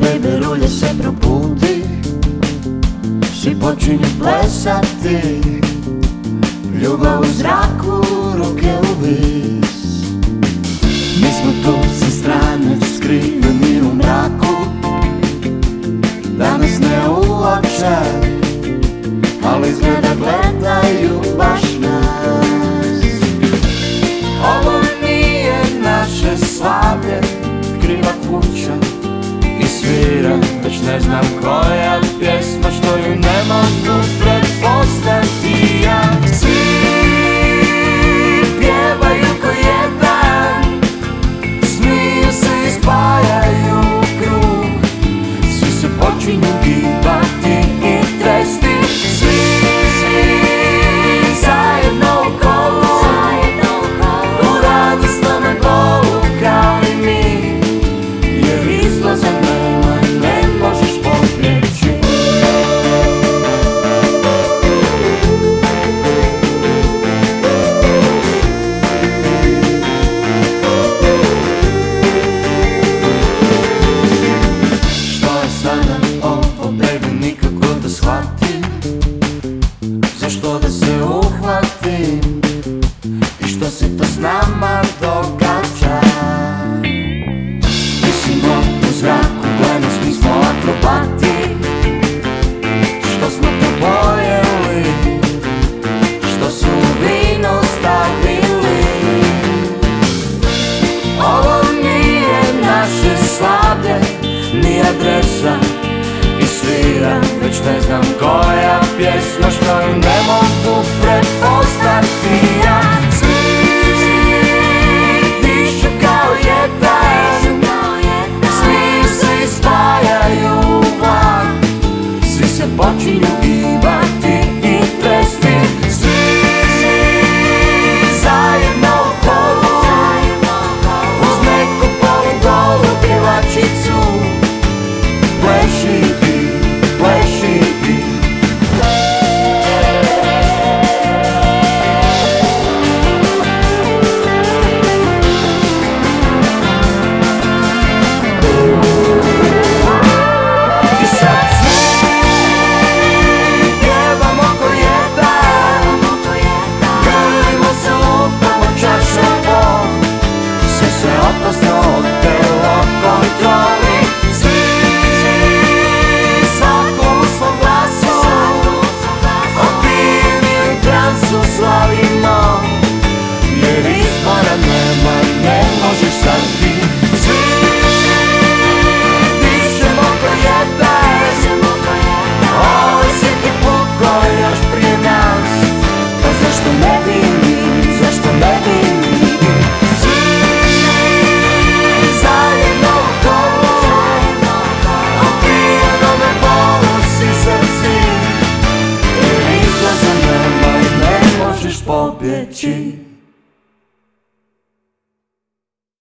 baby, rulje se probudi, svi počinju plesati, ljubav u zraku, ruke u vis. Mi smo tu sa strane skriveni u mraku, da nas ne uoče, ali izgleda gledaju baš nas. Ovo nije naše slavlje, kriva kuća i svira, već ne znam koja pjesma što ju ne mogu pretpostaviti ja. Svi pjevaju ko jedan, smiju se i spajaju u krug, svi se počinju gibati i tresti. Svi zajedno u kolu, u radosnome bolu kao i mi, jer izlaza nema i ne možeš pobjeći. Što je sada ovo, baby, nikako da shvatim, zašto da se uhvatim i što se to s nama događa. Visimo u zraku, gledaš, mi smo akrobati, što smo to pojeli, što su u vino stavili. Ovo nije naše slavlje, ni adresa i svira, već ne znam koja pjesma što ju ne mogu pretpostaviti ja. Svi dišu kao jedan, smiju se i spajaju u vlak, svi se počinju gibati i tresti. Svi zajedno u kolu, uz neku polugolu pjevačicu, pleši ti, pleši ti. I sad svi pjevamo ko jedan, grlimo se, lupamo čašom, sve se opasno otelo kontroli. Svi svako u svom glasu, opijeni u transu slavimo, jer izbora nema i ne možeš sad ti. Svi dišemo ko jedan, ovaj svijet je puko još prije nas, pa zašto ne bi mi, zašto ne bi mi? Svi zajedno u kolu, opijenome bolu si srci, jer izlaza nema i ne možeš pobjeći.